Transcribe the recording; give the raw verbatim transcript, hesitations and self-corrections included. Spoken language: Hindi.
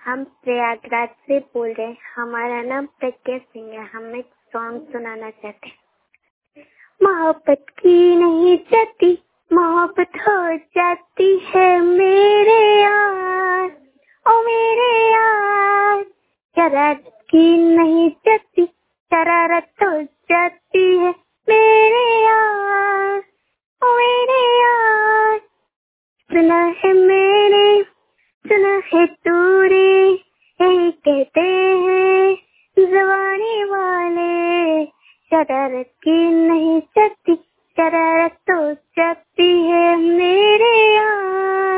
हम प्रयागराज से बोल रहे हैं। हमारा नाम प्रज्ञा सिंह है। हम एक सॉन्ग सुनाना चाहते हैं। मोहब्बत की नहीं जाती, मोहब्बत हो जाती है मेरे यार, ओ मेरे यार। शरारत की नहीं जाती, शरारत हो जाती है मेरे यार, ओ मेरे यार। सुना है मैंने, सुना है तूने, यही कहते हैं जवानी वाले। शरारत की नहीं जाती, शरारत हो जाती है मेरे यार।